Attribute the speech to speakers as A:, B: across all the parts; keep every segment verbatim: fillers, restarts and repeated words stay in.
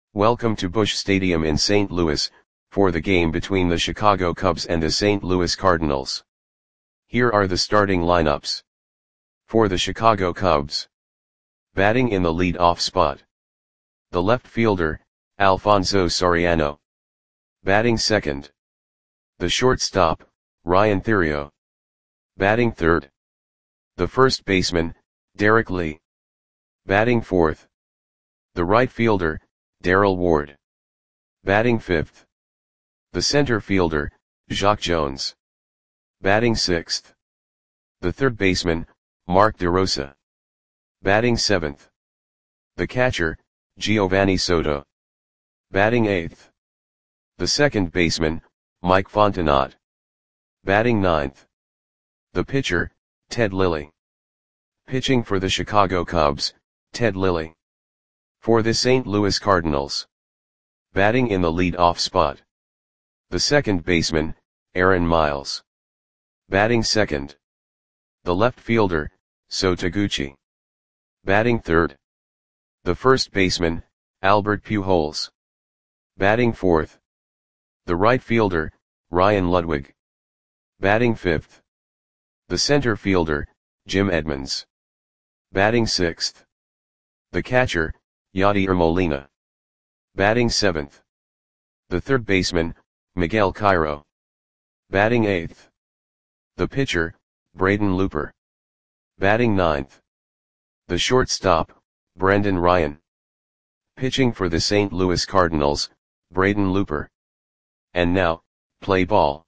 A: Welcome to Busch Stadium in Saint Louis, for the game between the Chicago Cubs and the Saint Louis Cardinals. Here are the starting lineups. For the Chicago Cubs. Batting in the lead-off spot. The left fielder, Alfonso Soriano. Batting second. The shortstop, Ryan Theriot. Batting third. The first baseman, Derek Lee. Batting fourth. The right fielder, Darrell Ward. Batting fifth. The center fielder, Jacque Jones. Batting sixth. The third baseman, Mark DeRosa. Batting seventh. The catcher, Giovanni Soto. Batting eighth. The second baseman, Mike Fontenot. Batting ninth. The pitcher, Ted Lilly. Pitching for the Chicago Cubs, Ted Lilly. For the Saint Louis Cardinals. Batting in the lead-off spot. The second baseman, Aaron Miles. Batting second. The left fielder, Sho Taguchi. Batting third. The first baseman, Albert Pujols. Batting fourth. The right fielder, Ryan Ludwig. Batting fifth. The center fielder, Jim Edmonds. Batting sixth. The catcher, Yadier Molina. Batting seventh. The third baseman, Miguel Cairo. Batting eighth. The pitcher, Braden Looper. Batting ninth. The shortstop, Brendan Ryan. Pitching for the Saint Louis Cardinals, Braden Looper. And now, play ball.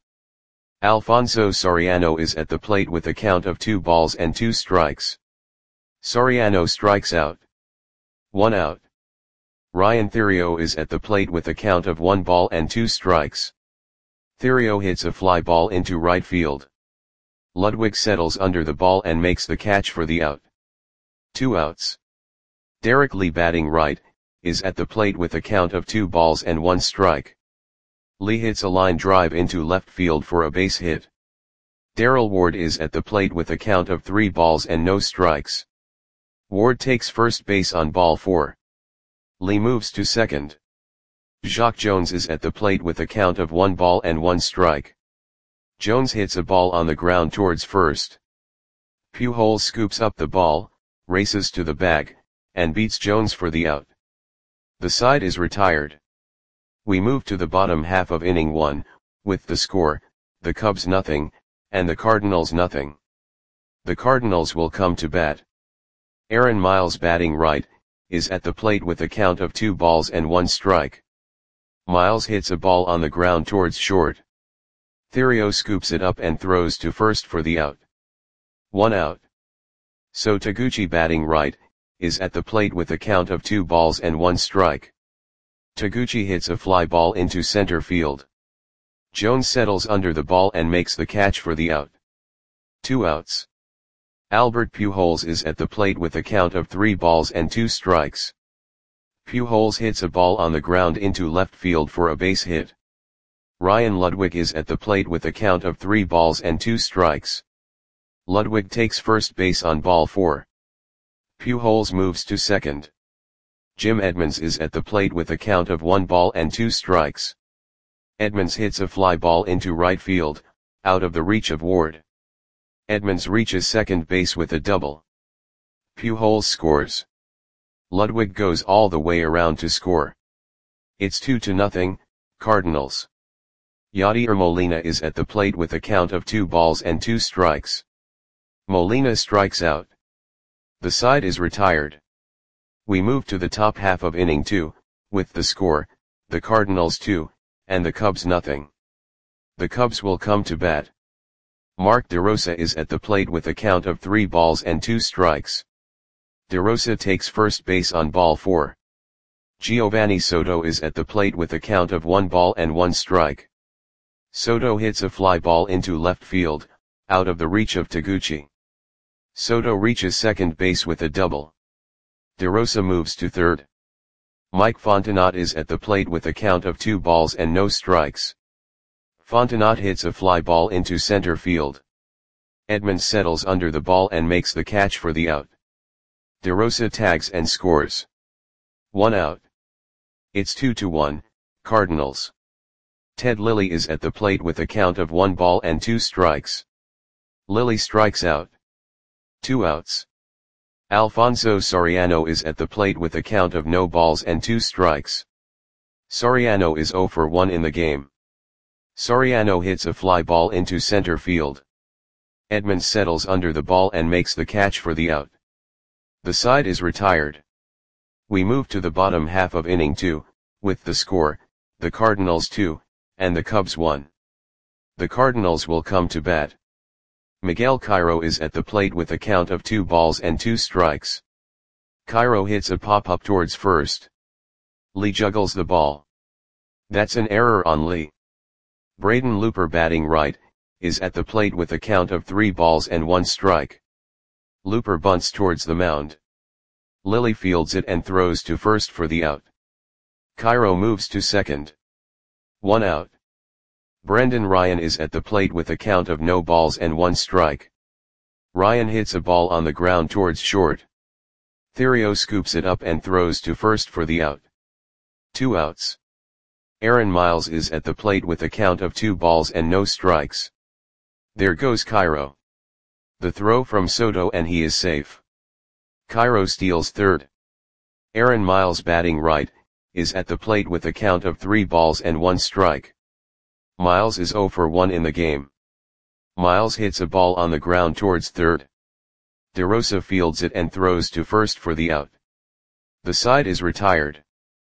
A: Alfonso Soriano is at the plate with a count of two balls and two strikes. Soriano strikes out. One out. Ryan Theriot is at the plate with a count of one ball and two strikes. Theriot hits a fly ball into right field. Ludwig settles under the ball and makes the catch for the out. Two outs. Derek Lee, batting right, is at the plate with a count of two balls and one strike. Lee hits a line drive into left field for a base hit. Darrell Ward is at the plate with a count of three balls and no strikes. Ward takes first base on ball four. Lee moves to second. Jacque Jones is at the plate with a count of one ball and one strike. Jones hits a ball on the ground towards first. Pujols scoops up the ball, races to the bag, and beats Jones for the out. The side is retired. We move to the bottom half of inning one, with the score, the Cubs nothing, and the Cardinals nothing. The Cardinals will come to bat. Aaron Miles, batting right, is at the plate with a count of two balls and one strike. Miles hits a ball on the ground towards short. Theriot scoops it up and throws to first for the out. One out. Sho Taguchi, batting right, is at the plate with a count of two balls and one strike. Taguchi hits a fly ball into center field. Jones settles under the ball and makes the catch for the out. Two outs. Albert Pujols is at the plate with a count of three balls and two strikes. Pujols hits a ball on the ground into left field for a base hit. Ryan Ludwig is at the plate with a count of three balls and two strikes. Ludwig takes first base on ball four. Pujols moves to second. Jim Edmonds is at the plate with a count of one ball and two strikes. Edmonds hits a fly ball into right field, out of the reach of Ward. Edmonds reaches second base with a double. Pujols scores. Ludwig goes all the way around to score. It's two to nothing, Cardinals. Yadier Molina is at the plate with a count of two balls and two strikes. Molina strikes out. The side is retired. We move to the top half of inning two, with the score, the Cardinals two, and the Cubs nothing. The Cubs will come to bat. Mark DeRosa is at the plate with a count of three balls and two strikes. DeRosa takes first base on ball four. Giovanni Soto is at the plate with a count of one ball and one strike. Soto hits a fly ball into left field, out of the reach of Taguchi. Soto reaches second base with a double. DeRosa moves to third. Mike Fontenot is at the plate with a count of two balls and no strikes. Fontenot hits a fly ball into center field. Edmonds settles under the ball and makes the catch for the out. DeRosa tags and scores. One out. It's two to one, Cardinals. Ted Lilly is at the plate with a count of one ball and two strikes. Lilly strikes out. Two outs. Alfonso Soriano is at the plate with a count of no balls and two strikes. Soriano is zero for one in the game. Soriano hits a fly ball into center field. Edmonds settles under the ball and makes the catch for the out. The side is retired. We move to the bottom half of inning two, with the score, the Cardinals two, and the Cubs one. The Cardinals will come to bat. Miguel Cairo is at the plate with a count of two balls and two strikes. Cairo hits a pop-up towards first. Lee juggles the ball. That's an error on Lee. Braden Looper, batting right, is at the plate with a count of three balls and one strike. Looper bunts towards the mound. Lilly fields it and throws to first for the out. Cairo moves to second. One out. Brendan Ryan is at the plate with a count of no balls and one strike. Ryan hits a ball on the ground towards short. Theriot scoops it up and throws to first for the out. Two outs. Aaron Miles is at the plate with a count of two balls and no strikes. There goes Cairo. The throw from Soto and he is safe. Cairo steals third. Aaron Miles, batting right, is at the plate with a count of three balls and one strike. Miles is zero for one in the game. Miles hits a ball on the ground towards third. DeRosa fields it and throws to first for the out. The side is retired.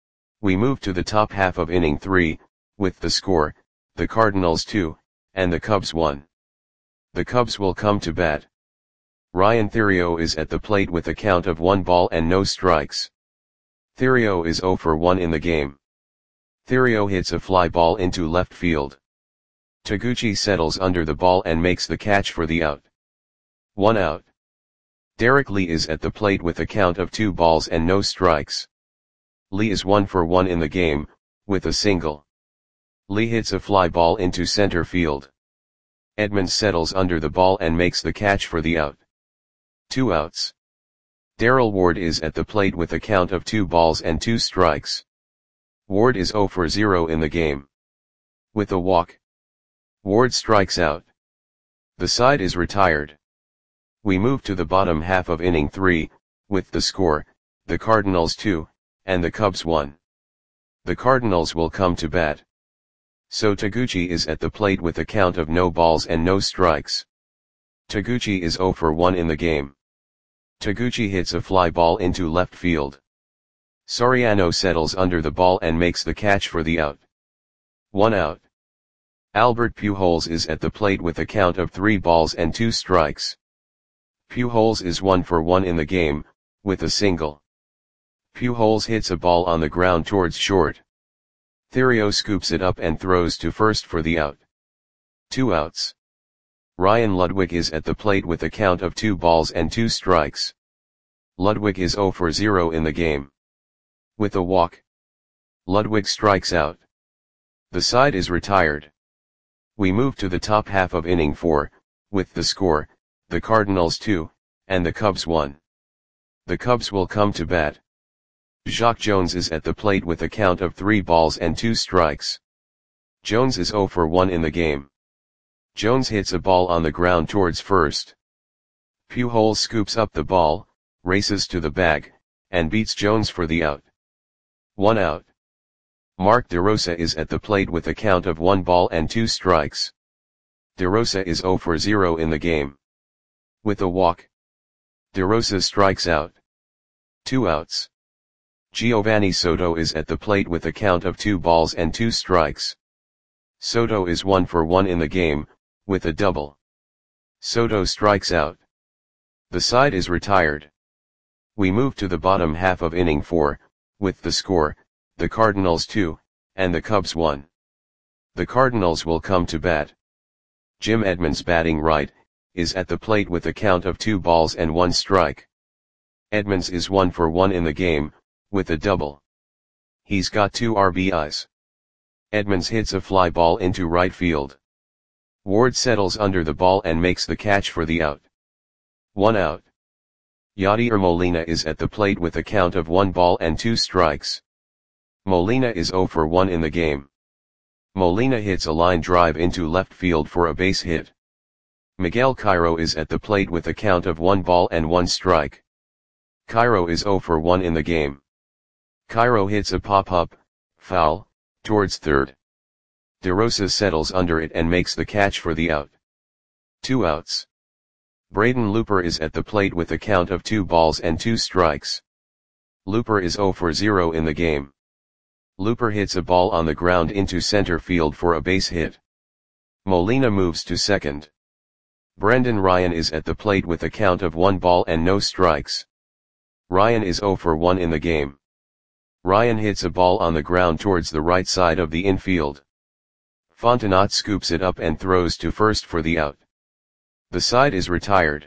A: We move to the top half of inning three, with the score, the Cardinals two, and the Cubs one. The Cubs will come to bat. Ryan Theriot is at the plate with a count of one ball and no strikes. Theriot is zero for one in the game. Theriot hits a fly ball into left field. Taguchi settles under the ball and makes the catch for the out. One out. Derek Lee is at the plate with a count of two balls and no strikes. Lee is one for one in the game, with a single. Lee hits a fly ball into center field. Edmonds settles under the ball and makes the catch for the out. Two outs. Darrell Ward is at the plate with a count of two balls and two strikes. Ward is zero for zero in the game. With a walk, Ward strikes out. The side is retired. We move to the bottom half of inning three, with the score, the Cardinals two, and the Cubs one. The Cardinals will come to bat. So Taguchi is at the plate with a count of no balls and no strikes. Taguchi is zero for one in the game. Taguchi hits a fly ball into left field. Soriano settles under the ball and makes the catch for the out. One out. Albert Pujols is at the plate with a count of three balls and two strikes. Pujols is one for one in the game, with a single. Pujols hits a ball on the ground towards short. Theriot scoops it up and throws to first for the out. Two outs. Ryan Ludwig is at the plate with a count of two balls and two strikes. Ludwig is zero for zero in the game. With a walk, Ludwig strikes out. The side is retired. We move to the top half of inning four, with the score, the Cardinals two, and the Cubs one. The Cubs will come to bat. Jacque Jones is at the plate with a count of three balls and two strikes. Jones is zero for one in the game. Jones hits a ball on the ground towards first. Pujols scoops up the ball, races to the bag, and beats Jones for the out. One out. Mark DeRosa is at the plate with a count of one ball and two strikes. DeRosa is zero for zero in the game. With a walk, DeRosa strikes out. Two outs. Giovanni Soto is at the plate with a count of two balls and two strikes. Soto is one for one in the game, with a double. Soto strikes out. The side is retired. We move to the bottom half of inning four, with the score, the Cardinals two, and the Cubs one. The Cardinals will come to bat. Jim Edmonds, batting right, is at the plate with a count of two balls and one strike. Edmonds is one for one in the game, with a double. He's got two R B Is. Edmonds hits a fly ball into right field. Ward settles under the ball and makes the catch for the out. One out. Yadier Molina is at the plate with a count of one ball and two strikes. Molina is zero for one in the game. Molina hits a line drive into left field for a base hit. Miguel Cairo is at the plate with a count of one ball and one strike. Cairo is zero for one in the game. Cairo hits a pop-up, foul, towards third. DeRosa settles under it and makes the catch for the out. Two outs. Braden Looper is at the plate with a count of two balls and two strikes. Looper is zero for zero in the game. Looper hits a ball on the ground into center field for a base hit. Molina moves to second. Brendan Ryan is at the plate with a count of one ball and no strikes. Ryan is zero for one in the game. Ryan hits a ball on the ground towards the right side of the infield. Fontenot scoops it up and throws to first for the out. The side is retired.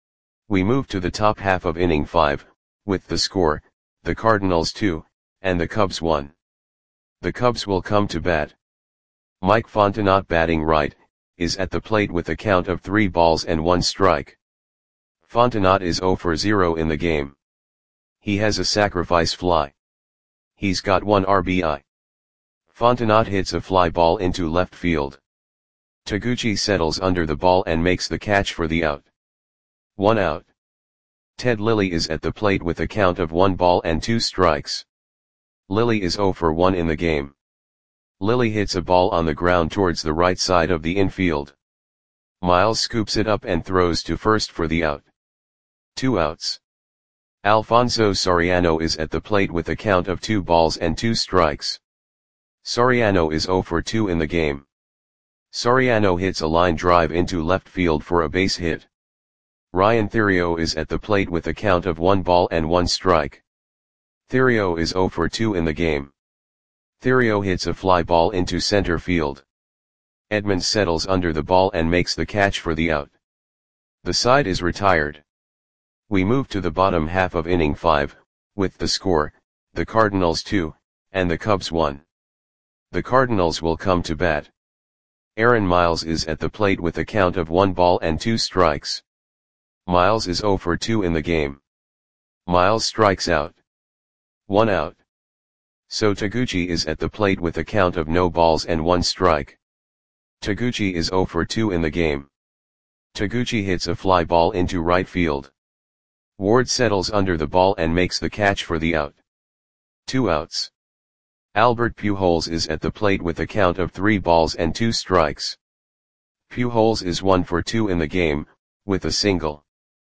A: We move to the top half of inning five, with the score, the Cardinals two, and the Cubs one. The Cubs will come to bat. Mike Fontenot, batting right, is at the plate with a count of three balls and one strike. Fontenot is zero for zero in the game. He has a sacrifice fly. He's got one R B I. Fontenot hits a fly ball into left field. Taguchi settles under the ball and makes the catch for the out. One out. Ted Lilly is at the plate with a count of one ball and two strikes. Lilly is zero for one in the game. Lilly hits a ball on the ground towards the right side of the infield. Miles scoops it up and throws to first for the out. Two outs. Alfonso Soriano is at the plate with a count of two balls and two strikes. Soriano is zero for two in the game. Soriano hits a line drive into left field for a base hit. Ryan Theriot is at the plate with a count of one ball and one strike. Theriot is zero for two in the game. Theriot hits a fly ball into center field. Edmonds settles under the ball and makes the catch for the out. The side is retired. We move to the bottom half of inning five, with the score, the Cardinals two, and the Cubs one. The Cardinals will come to bat. Aaron Miles is at the plate with a count of one ball and two strikes. Miles is zero for two in the game. Miles strikes out. One out. So Taguchi is at the plate with a count of no balls and one strike. Taguchi is zero for two in the game. Taguchi hits a fly ball into right field. Ward settles under the ball and makes the catch for the out. Two outs. Albert Pujols is at the plate with a count of three balls and two strikes. Pujols is one for two in the game, with a single.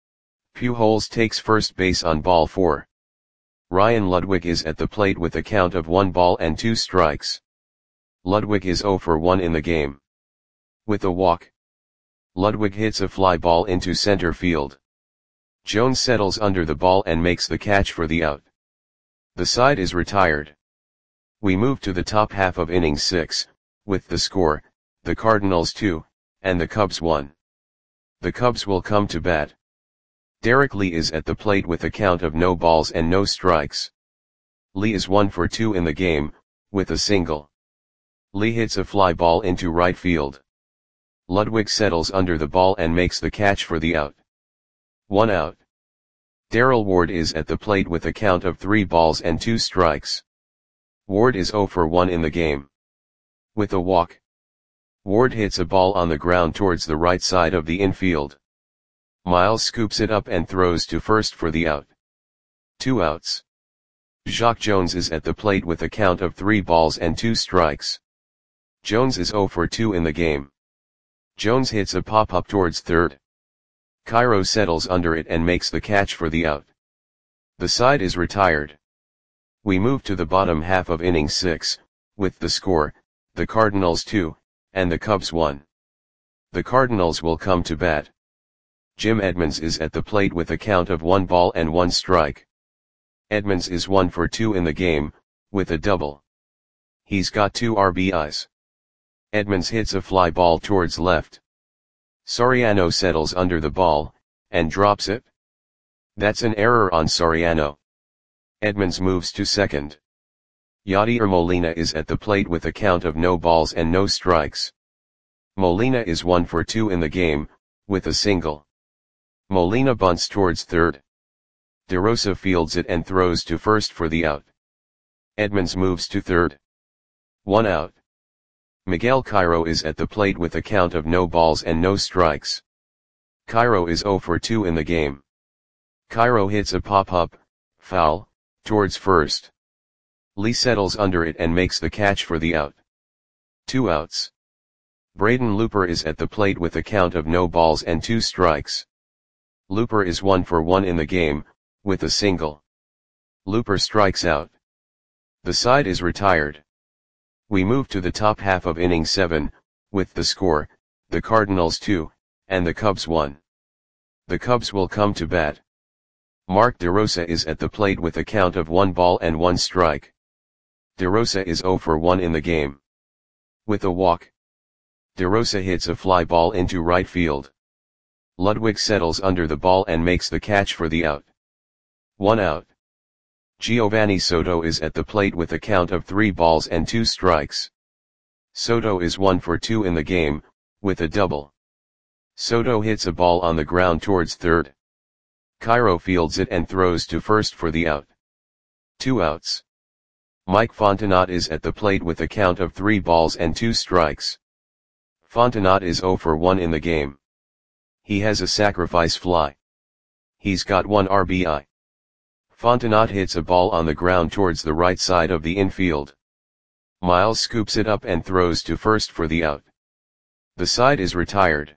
A: Pujols takes first base on ball four. Ryan Ludwig is at the plate with a count of one ball and two strikes. Ludwig is zero for one in the game. With a walk. Ludwig hits a fly ball into center field. Jones settles under the ball and makes the catch for the out. The side is retired. We move to the top half of inning six, with the score, the Cardinals two, and the Cubs one. The Cubs will come to bat. Derek Lee is at the plate with a count of no balls and no strikes. Lee is one for two in the game, with a single. Lee hits a fly ball into right field. Ludwig settles under the ball and makes the catch for the out. One out. Darrell Ward is at the plate with a count of three balls and two strikes. Ward is zero for one in the game. With a walk. Ward hits a ball on the ground towards the right side of the infield. Miles scoops it up and throws to first for the out. Two outs. Jacque Jones is at the plate with a count of three balls and two strikes. Jones is zero for two in the game. Jones hits a pop-up towards third. Cairo settles under it and makes the catch for the out. The side is retired. We move to the bottom half of inning six, with the score, the Cardinals two, and the Cubs one. The Cardinals will come to bat. Jim Edmonds is at the plate with a count of one ball and one strike. Edmonds is one for two in the game, with a double. He's got two R B Is. Edmonds hits a fly ball towards left. Soriano settles under the ball, and drops it. That's an error on Soriano. Edmonds moves to second. Yadier Molina is at the plate with a count of no balls and no strikes. Molina is one for two in the game, with a single. Molina bunts towards third. DeRosa fields it and throws to first for the out. Edmonds moves to third. One out. Miguel Cairo is at the plate with a count of no balls and no strikes. Cairo is zero for two in the game. Cairo hits a pop-up, foul, towards first. Lee settles under it and makes the catch for the out. Two outs. Braden Looper is at the plate with a count of no balls and two strikes. Looper is one for one in the game, with a single. Looper strikes out. The side is retired. We move to the top half of inning seven, with the score, the Cardinals two, and the Cubs one. The Cubs will come to bat. Mark DeRosa is at the plate with a count of one ball and one strike. DeRosa is zero for one in the game. With a walk, DeRosa hits a fly ball into right field. Ludwig settles under the ball and makes the catch for the out. One out. Giovanni Soto is at the plate with a count of three balls and two strikes. Soto is one for two in the game, with a double. Soto hits a ball on the ground towards third. Cairo fields it and throws to first for the out. Two outs. Mike Fontenot is at the plate with a count of three balls and two strikes. Fontenot is zero for one in the game. He has a sacrifice fly. He's got one R B I. Fontenot hits a ball on the ground towards the right side of the infield. Miles scoops it up and throws to first for the out. The side is retired.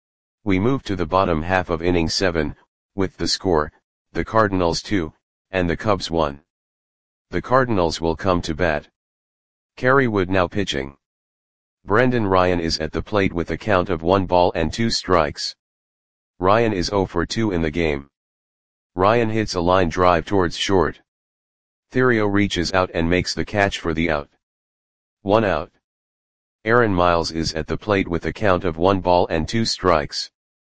A: We move to the bottom half of inning seven, with the score, the Cardinals two, and the Cubs one. The Cardinals will come to bat. Kerry Wood now pitching. Brendan Ryan is at the plate with a count of one ball and two strikes. Ryan is zero for two in the game. Ryan hits a line drive towards short. Theriot reaches out and makes the catch for the out. One out. Aaron Miles is at the plate with a count of one ball and two strikes.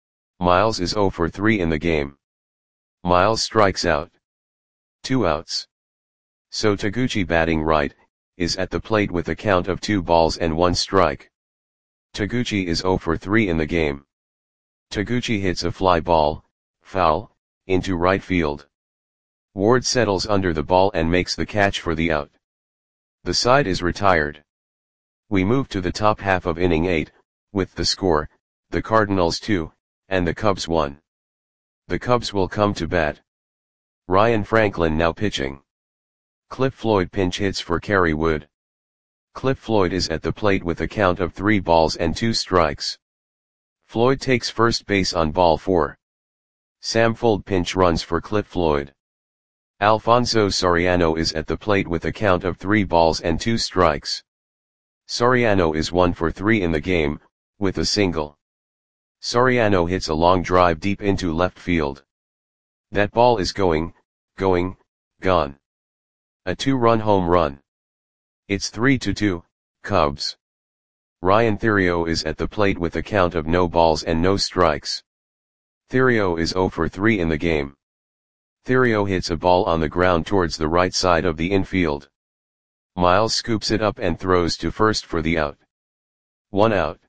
A: Miles is zero for three in the game. Miles strikes out. Two outs. So Taguchi, batting right, is at the plate with a count of two balls and one strike. Taguchi is zero for three in the game. Taguchi hits a fly ball, foul, into right field. Ward settles under the ball and makes the catch for the out. The side is retired. We move to the top half of inning eight, with the score, the Cardinals two, and the Cubs one. The Cubs will come to bat. Ryan Franklin now pitching. Cliff Floyd pinch hits for Kerry Wood. Cliff Floyd is at the plate with a count of three balls and two strikes. Floyd takes first base on ball four. Sam Fuld pinch runs for Cliff Floyd. Alfonso Soriano is at the plate with a count of three balls and two strikes. Soriano is one for three in the game, with a single. Soriano hits a long drive deep into left field. That ball is going, going, gone. A two-run home run. It's three to two, Cubs. Ryan Theriot is at the plate with a count of no balls and no strikes. Theriot is zero for three in the game. Theriot hits a ball on the ground towards the right side of the infield. Miles scoops it up and throws to first for the out. One out.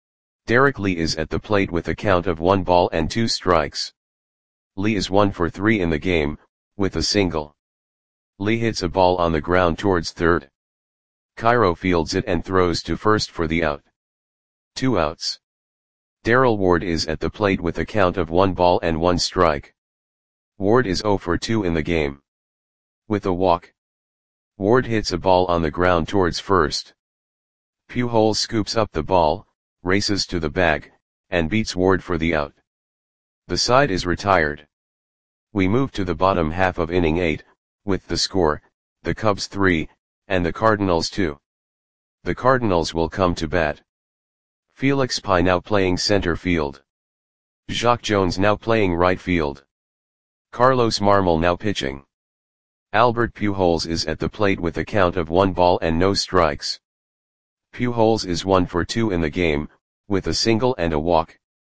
A: Derek Lee is at the plate with a count of one ball and two strikes. Lee is one for three in the game, with a single. Lee hits a ball on the ground towards third. Cairo fields it and throws to first for the out. Two outs. Darrell Ward is at the plate with a count of one ball and one strike. Ward is zero for two in the game. With a walk, Ward hits a ball on the ground towards first. Pujols scoops up the ball, races to the bag, and beats Ward for the out. The side is retired. We move to the bottom half of inning eight, with the score, the Cubs three, and the Cardinals two. The Cardinals will come to bat. Felix Pye now playing center field. Jacques Jones now playing right field. Carlos Marmol now pitching. Albert Pujols is at the plate with a count of one ball and no strikes. Pujols is one for two in the game, with a single and a walk.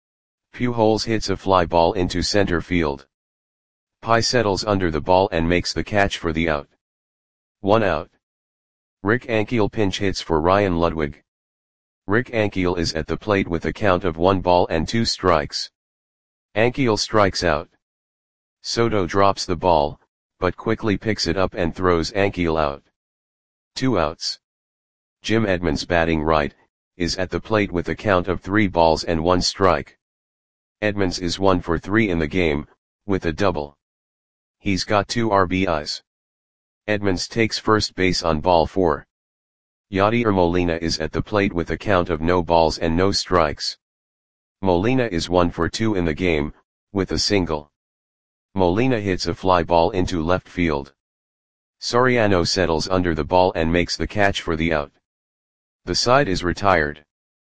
A: Pujols hits a fly ball into center field. Pye settles under the ball and makes the catch for the out. One out. Rick Ankiel pinch hits for Ryan Ludwig. Rick Ankiel is at the plate with a count of one ball and two strikes. Ankiel strikes out. Soto drops the ball, but quickly picks it up and throws Ankiel out. Two outs. Jim Edmonds batting right, is at the plate with a count of three balls and one strike. Edmonds is one for three in the game, with a double. He's got two R B Is. Edmonds takes first base on ball four. Yadier Molina is at the plate with a count of no balls and no strikes. Molina is one for two in the game, with a single. Molina hits a fly ball into left field. Soriano settles under the ball and makes the catch for the out. The side is retired.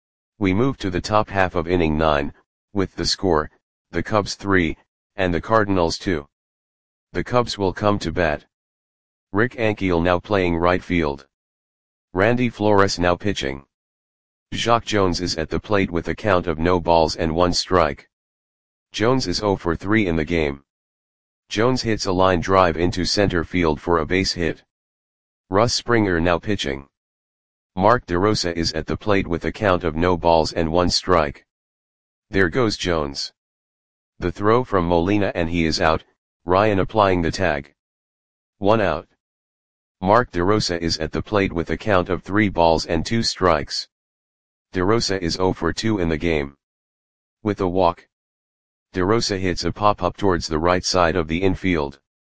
A: We move to the top half of inning nine, with the score, the Cubs three, and the Cardinals two. The Cubs will come to bat. Rick Ankiel now playing right field. Randy Flores now pitching. Jacque Jones is at the plate with a count of no balls and one strike. Jones is zero for three in the game. Jones hits a line drive into center field for a base hit. Russ Springer now pitching. Mark DeRosa is at the plate with a count of no balls and one strike. There goes Jones. The throw from Molina and he is out, Ryan applying the tag. One out. Mark DeRosa is at the plate with a count of three balls and two strikes. DeRosa is zero for two in the game. With a walk. DeRosa hits a pop-up towards the right side of the infield.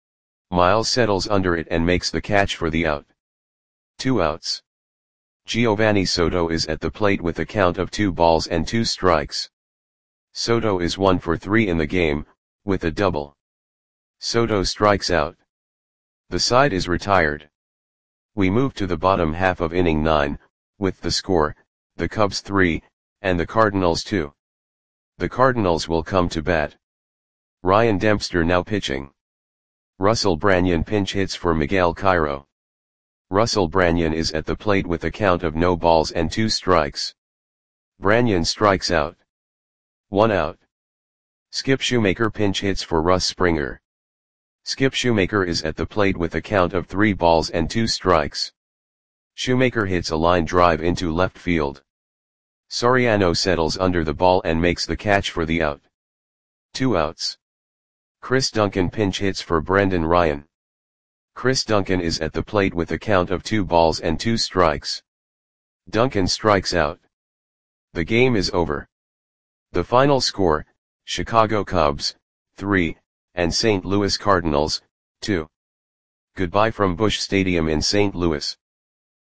A: Miles settles under it and makes the catch for the out. Two outs. Giovanni Soto is at the plate with a count of two balls and two strikes. Soto is one for three in the game, with a double. Soto strikes out. The side is retired. We move to the bottom half of inning nine, with the score, the Cubs three, and the Cardinals two. The Cardinals will come to bat. Ryan Dempster now pitching. Russell Branyan pinch hits for Miguel Cairo. Russell Branyan is at the plate with a count of no balls and two strikes. Branyan strikes out. One out. Skip Shoemaker pinch hits for Russ Springer. Skip Shoemaker is at the plate with a count of three balls and two strikes. Shoemaker hits a line drive into left field. Soriano settles under the ball and makes the catch for the out. Two outs. Chris Duncan pinch hits for Brendan Ryan. Chris Duncan is at the plate with a count of two balls and two strikes. Duncan strikes out. The game is over. The final score, Chicago Cubs, three, and Saint Louis Cardinals, two. Goodbye from Busch Stadium in Saint Louis.